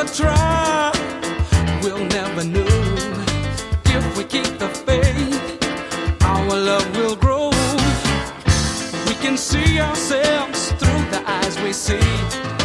never try, we'll never know. If we keep the faith, our love will grow. We can see ourselves through the eyes we see.